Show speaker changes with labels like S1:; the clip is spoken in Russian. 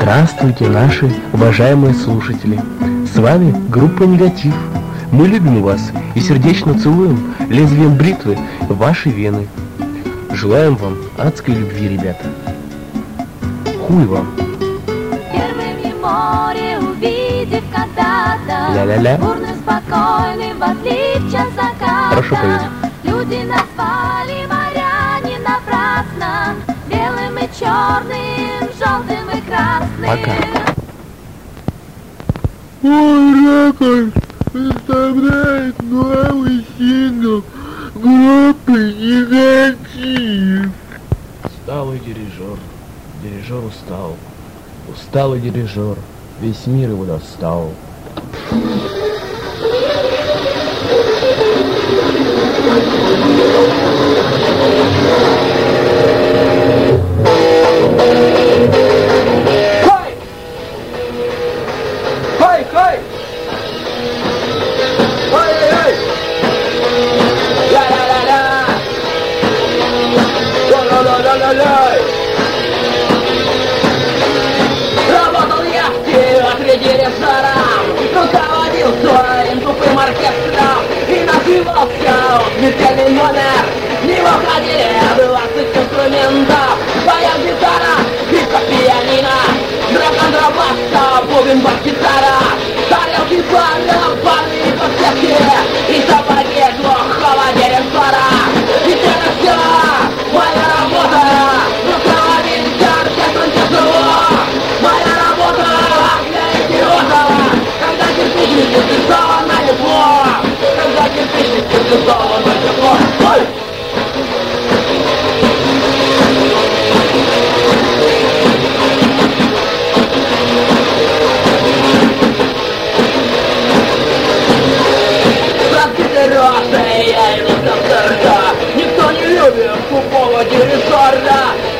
S1: Здравствуйте, наши уважаемые слушатели! С вами группа «Негатив». Мы любим вас и сердечно целуем лезвием бритвы ваши вены. Желаем вам адской любви, ребята. Хуй вам.
S2: Первыми море увидев когда-то,
S1: Ля-ля-ля.
S2: бурным, спокойным, в отлив час заката.
S1: Хорошо поет.
S2: Люди назвали моря не напрасно, белым и черным, желтым и красным.
S1: Пока.
S3: Мой рекорд представляет новый сингл группы «Негатив».
S1: Усталый дирижер, дирижер устал. Усталый дирижер, весь мир его достал.
S4: Работал я в театре дирижером, руководил своим тупым оркестром и назывался он смертельный номер. Не выходили 20 инструментов, своя гитара, скрипка, пианино, контрабаса, бубен, бас-гитара, тарелки, барабаны и подсветки, и сапоги глухого дирижера. И это все моя работа, руководить оркестром тяжело. Моя работа для идиота, когда кирпичник нарисован на тепло, когда кирпичник нарисован на тепло. Ой! Разбитый рожей, я иду с концерта. Никто не любит тупого дирижера.